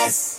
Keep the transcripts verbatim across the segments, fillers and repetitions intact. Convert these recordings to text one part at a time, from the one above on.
S.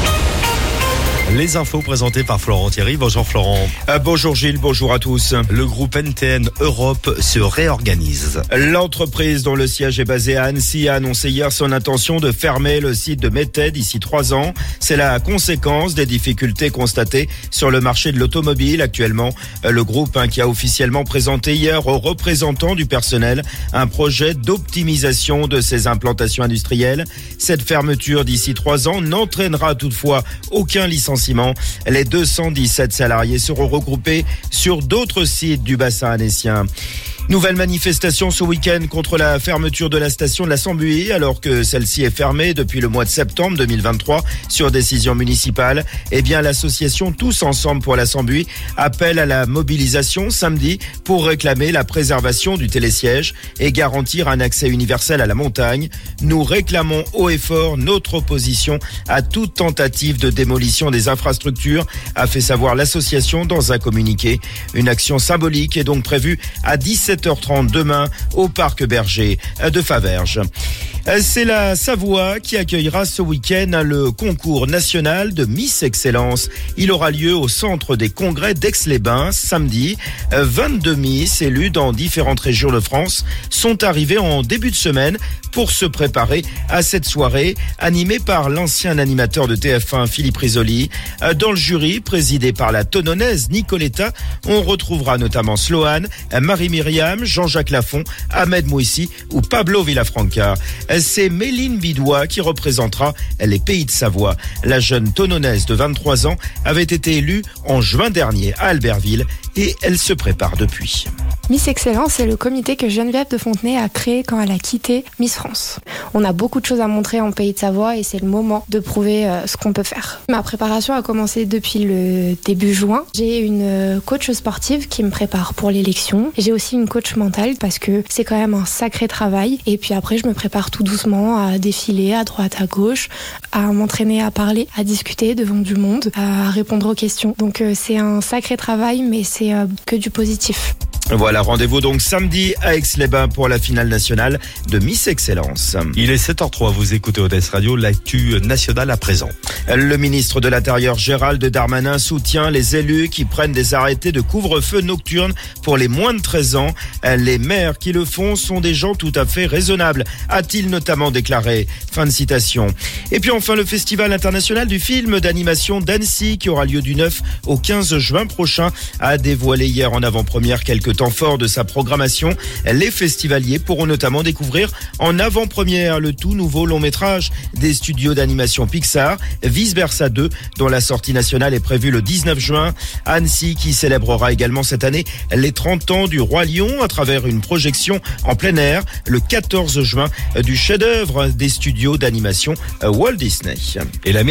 Les infos présentées par Florent Thierry. Bonjour Florent. Euh, bonjour Gilles, bonjour à tous. Le groupe N T N Europe se réorganise. L'entreprise dont le siège est basé à Annecy a annoncé hier son intention de fermer le site de Mettey d'ici trois ans. C'est la conséquence des difficultés constatées sur le marché de l'automobile actuellement. Le groupe hein, qui a officiellement présenté hier aux représentants du personnel un projet d'optimisation de ses implantations industrielles. Cette fermeture d'ici trois ans n'entraînera toutefois aucun licenciement. Les deux cent dix-sept salariés seront regroupés sur d'autres sites du bassin annécien. Nouvelle manifestation ce week-end contre la fermeture de la station de la Sambuie, alors que celle-ci est fermée depuis le mois de septembre deux mille vingt-trois sur décision municipale. Eh bien, l'association Tous Ensemble pour la Sambuie appelle à la mobilisation samedi pour réclamer la préservation du télésiège et garantir un accès universel à la montagne. Nous réclamons haut et fort notre opposition à toute tentative de démolition des infrastructures, a fait savoir l'association dans un communiqué. Une action symbolique est donc prévue à dix-sept heures trente demain au Parc Berger de Faverges. C'est la Savoie qui accueillera ce week-end le concours national de Miss Excellence. Il aura lieu au centre des congrès d'Aix-les-Bains samedi. vingt-deux Miss élues dans différentes régions de France sont arrivées en début de semaine pour se préparer à cette soirée animée par l'ancien animateur de T F un Philippe Risoli. Dans le jury, présidé par la Tononaise Nicoletta, on retrouvera notamment Sloane, Marie-Myriam, Jean-Jacques Lafont, Ahmed Mouissi ou Pablo Villafranca. C'est Méline Bidois qui représentera les Pays de Savoie. La jeune Tononaise de vingt-trois ans avait été élue en juin dernier à Albertville et elle se prépare depuis. Miss Excellence, c'est le comité que Geneviève de Fontenay a créé quand elle a quitté Miss France. On a beaucoup de choses à montrer en Pays de Savoie et c'est le moment de prouver euh, ce qu'on peut faire. Ma préparation a commencé depuis le début juin. J'ai une coach sportive qui me prépare pour l'élection. J'ai aussi une coach mentale parce que c'est quand même un sacré travail. Et puis après, je me prépare tout doucement à défiler à droite, à gauche, à m'entraîner à parler, à discuter devant du monde, à répondre aux questions. Donc euh, c'est un sacré travail, mais c'est euh, que du positif. Voilà, rendez-vous donc samedi à Aix-les-Bains pour la finale nationale de Miss Excellence. Il est sept heures trois, vous écoutez Odès Radio, l'actu nationale à présent. Le ministre de l'Intérieur Gérald Darmanin soutient les élus qui prennent des arrêtés de couvre-feu nocturne pour les moins de treize ans. Les maires qui le font sont des gens tout à fait raisonnables, a-t-il notamment déclaré. Fin de citation. Et puis enfin, le Festival international du film d'animation d'Annecy qui aura lieu du neuf au quinze juin prochain a dévoilé hier en avant-première quelques temps forts de sa programmation. Les festivaliers pourront notamment découvrir en avant-première le tout nouveau long-métrage des studios d'animation Pixar, Vice Versa deux, dont la sortie nationale est prévue le dix-neuf juin. Annecy qui célébrera également cette année les trente ans du Roi Lion à travers une projection en plein air le quatorze juin du chef-d'œuvre des studios d'animation Walt Disney. Et la